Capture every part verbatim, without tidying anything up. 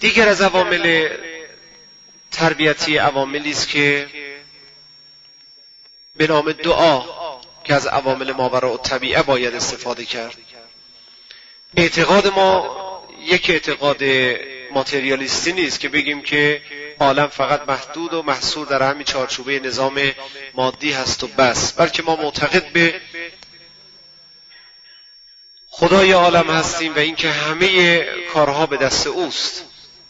دیگر از عوامل تربیتی عواملی است که به نام دعا که از عوامل ماوراءالطبیعه باید استفاده کرد. اعتقاد ما یک اعتقاد ماتریالیستی نیست که بگیم که عالم فقط محدود و محصور در همین چارچوبه نظام مادی هست و بس، بلکه ما معتقد به خدای عالم هستیم و اینکه همه کارها به دست اوست.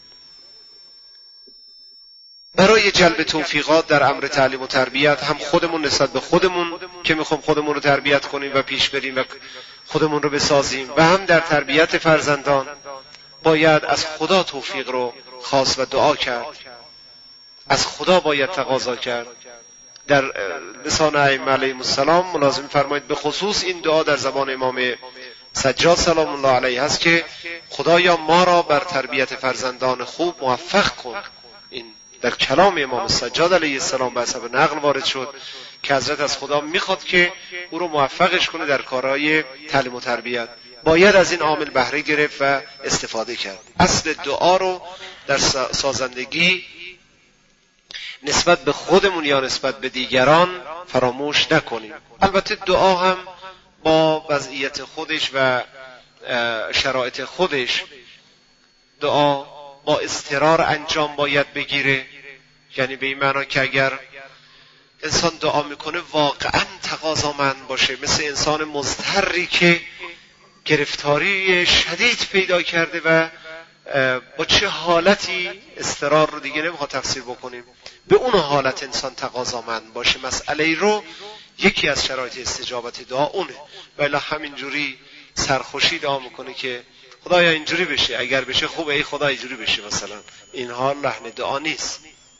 برای جلب توفیقات در امر تعلیم و تربیت هم خودمون نسبت به خودمون که میخوام خودمون رو تربیت کنیم و پیش بریم و خودمون رو بسازیم و هم در تربیت فرزندان باید از خدا توفیق رو خواست و دعا کرد. از خدا باید تقاضا کرد. در لسان ائمه علیهم السلام ملازم فرمایید به خصوص این دعا در زبان امام سجاد سلام الله علیه هست که خدایا ما را بر تربیت فرزندان خوب موفق کن. این در کلام امام سجاد علیه السلام به حسب نقل وارد شد که حضرت از خدا میخواد که او رو موفقش کنه در کارهای تعلیم و تربیت. باید از این عامل بهره گرفت و استفاده کرد. اصل دعا رو در سازندگی نسبت به خودمون یا نسبت به دیگران فراموش نکنیم. البته دعا هم با وضعیت خودش و شرایط خودش، دعا با اضطرار انجام باید بگیره، یعنی به این معنا که اگر انسان دعا میکنه واقعا تقاضامند باشه، مثل انسان مضطری که گرفتاری شدید پیدا کرده و با چه حالتی اضطرار رو دیگه نمیخواد تفسیر بکنیم، به اون حالت انسان تقاضامند باشه مسئله رو. یکی از شرایط استجابت دعا اونه. ولی همینجوری سرخوشی دعا میکنه که خدایا اینجوری بشه، اگر بشه خوبه، ای خدا اینجوری بشه مثلا، اینها لحن دعا نیست.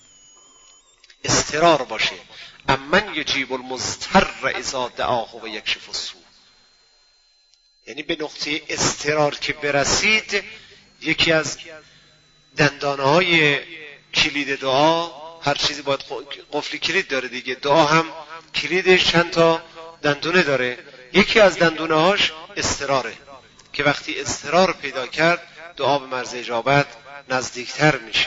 اضطرار باشه. امن یجیب المضطر اذا دعاه و یکشف السوء، یعنی به نقطه اضطرار که برسید، یکی از دندانه های کلید دعا، هر چیزی باید قفلی کلید داره دیگه، دعا هم کلیدش چند تا دندونه داره، یکی از دندونه هاش اضطراره که وقتی اضطرار پیدا کرد دعا به مرز اجابت نزدیکتر میشه.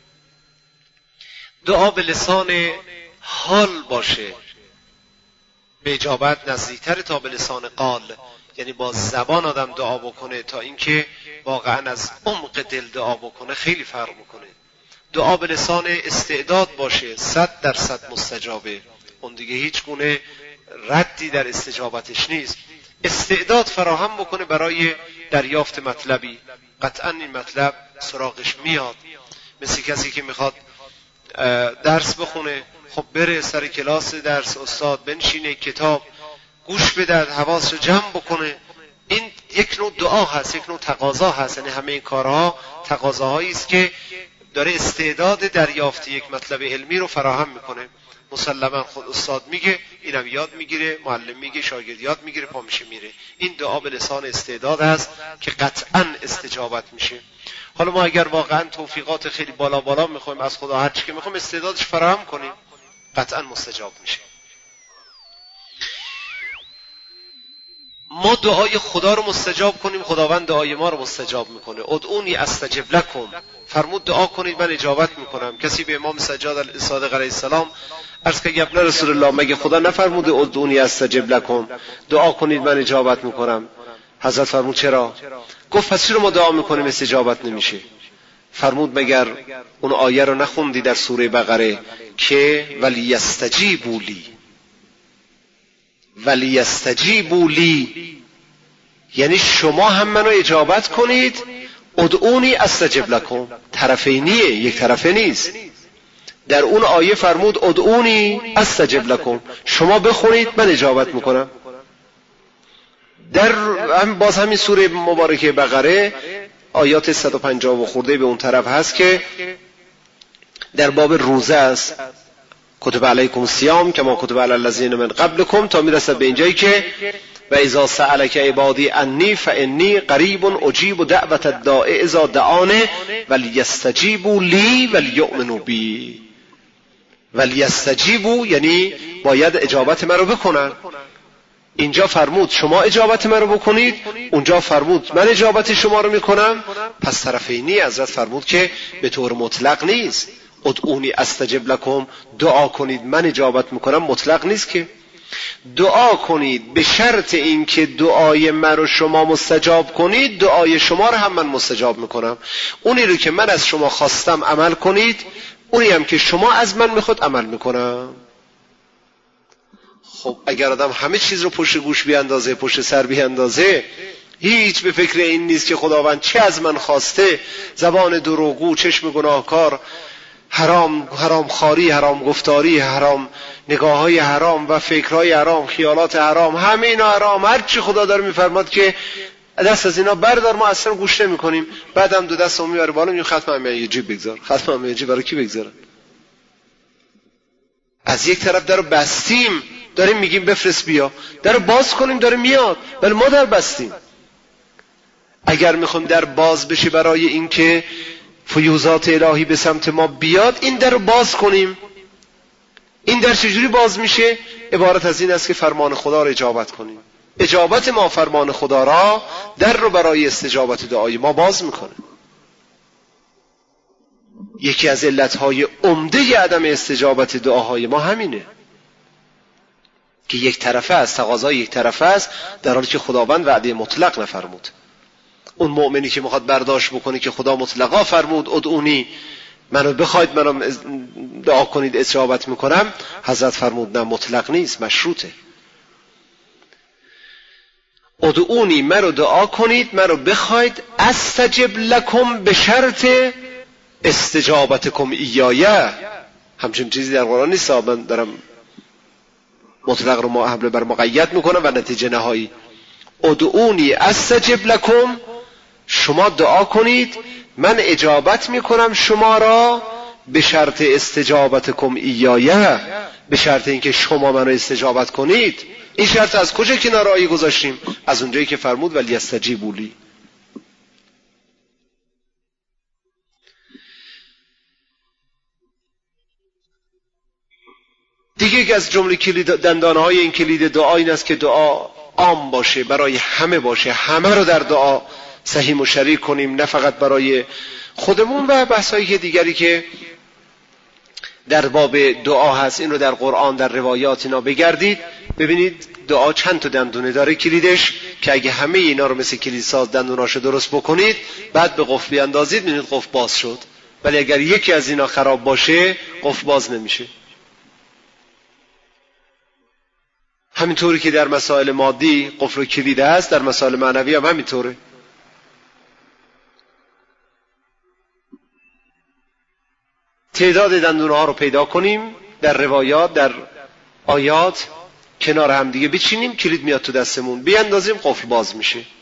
دعا به لسان حال باشه به اجابت نزدیکتر تا به لسان قال، یعنی با زبان آدم دعا بکنه تا اینکه واقعا از عمق دل دعا بکنه خیلی فرق میکنه. دعا به لسان استعداد باشه صد درصد مستجابه، اون دیگه هیچ گونه ردی در استجابتش نیست. استعداد فراهم بکنه برای دریافت مطلبی، قطعا این مطلب سراغش میاد. مثل کسی که میخواد درس بخونه، خب بره سر کلاس درس استاد، بنشینه کتاب گوش بده، حواسش رو جمع بکنه. این یک نوع دعا هست، یک نوع تقاضا هست. یعنی همه این کارها تقاضاهایی است که داره استعداد دریافت یک مطلب علمی رو فراهم میکنه. مسلما خود استاد میگه، اینم یاد میگیره، معلم میگه، شاگرد یاد میگیره، پا میشه میره. این دعا به لسان استعداد هست که قطعا استجابت میشه. حالا ما اگر واقعا توفیقات خیلی بالا بالا میخوایم از خدا، هر چی که میخوایم استعدادش فراهم کنیم، قطعا مستجاب میشه. ما دعای خدا رو مستجاب کنیم، خداوند دعای ما رو مستجاب میکنه. ادعونی استجب لکم، فرمود دعا کنید من اجابت میکنم. کسی به امام سجاد صادق علیه السلام عرض که ابن رسول الله، مگه خدا نفرموده ادعونی استجب لکم، دعا کنید من اجابت میکنم؟ حضرت فرمود چرا؟ گفت پس چرا ما دعا میکنیم استجابت نمیشه؟ فرمود مگر اون آیه رو نخوندی در سوره بقره که ولی استجیبوا لی، ولی استجیبوا لی، یعنی شما هم منو اجابت کنید. ادعونی استجب لکم طرفینیه، یک طرفه نیست. در اون آیه فرمود ادعونی استجب لکم، شما بخونید من اجابت میکنم. در هم باز همین سوره مبارکه بقره آیات صد و پنجاه و خورده به اون طرف هست که در باب روزه است، کتب علیکم الصیام کما کتب علی الذین من قبلکم، تا میرسد به اینجایی که و اذا سألک عبادی انی فانی قریب اجیب دعوت الداع اذا دعان ولیستجیبوا لی ولیؤمنوا بی. ولیستجیبوا یعنی باید اجابت من رو بکنن. اینجا فرمود شما اجابت من رو بکنید، اونجا فرمود من اجابت شما رو میکنم. پس طرفینی حضرت فرمود که به طور مطلق نیست. ادعونی استجب لکم، دعا کنید من اجابت میکنم، مطلق نیست که. دعا کنید به شرط اینکه دعای من رو شما مستجاب کنید، دعای شما رو هم من مستجاب میکنم. اونی رو که من از شما خواستم عمل کنید، اونی هم که شما از من میخواد عمل میکنم. خب اگر آدم همه چیز رو پشت گوش بیاندازه، پشت سر بیاندازه، هیچ به فکر این نیست که خداوند چه از من خواسته، زبان دروغگو، چشم گناهکار، حرام حرام خاری، حرام گفتاری، حرام نگاه‌های حرام و فکرهای حرام، خیالات حرام، همه اینا حرام، هر چی خدا داره میفرماد که دست از اینا بردار، ما اصلا گوش نمی‌کنیم. بعدم دو دستمون میبره بالا، میگه ختم همه جیب بگذار. ختم همه جیب برای کی بگذارن؟ از یک طرف درو بستیم، داریم میگیم بفرست بیا، درو باز کنیم داره میاد، ولی ما در بستیم. اگر میخوایم در باز بشه برای اینکه فیوزات الهی به سمت ما بیاد، این در رو باز کنیم. این در چجوری باز میشه؟ عبارت از این است که فرمان خدا رو اجابت کنیم. اجابت ما فرمان خدا را در رو برای استجابت دعای ما باز میکنه. یکی از علتهای عمده عدم استجابت دعاهای ما همینه که یک طرفه است، تقاضای یک طرفه است، در حالی که خداوند وعده مطلق نفرمود. اون مؤمنی که میخواد برداشت بکنه که خدا مطلقا فرمود ادعونی، منو بخواید منو دعا کنید اجابت میکنم، حضرت فرمود نه، مطلق نیست، مشروطه. ادعونی، منو دعا کنید، منو بخواید، استجب لکم، به شرط استجابتکم ایایه. همچین چیزی در قرآن نیست، من دارم مطلق رو ما حمله بر مقید میکنم و نتیجه نهایی ادعونی استجب لکم، شما دعا کنید من اجابت میکنم شما را، به شرط استجابتکم ایایه، به شرط اینکه شما منو استجابت کنید. این شرط از کجا کنارایی گذاشتیم؟ از اونجایی که فرمود ولی استجیبوا لی. دیگه یک از جمله کلید دندانهای این کلید دعا این است که دعا عام باشه، برای همه باشه، همه رو در دعا سهیم و شریک کنیم، نه فقط برای خودمون. و بحثایی دیگری که در باب دعا هست، این رو در قرآن در روایات اینا بگردید ببینید دعا چند تا دندونه داره کلیدش، که اگه همه اینا رو مثل کلید ساز دندوناشو درست بکنید، بعد به قفل بیاندازید ببینید قفل باز شد. ولی اگر یکی از اینا خراب باشه قفل باز نمیشه. همینطوری که در مسائل مادی قفل و کلید هست، در مسائل معنوی هم همینطوره. تعداد دندونه ها رو پیدا کنیم، در روایات در آیات کنار هم دیگه بچینیم، کلید میاد تو دستمون، بیاندازیم قفل باز میشه.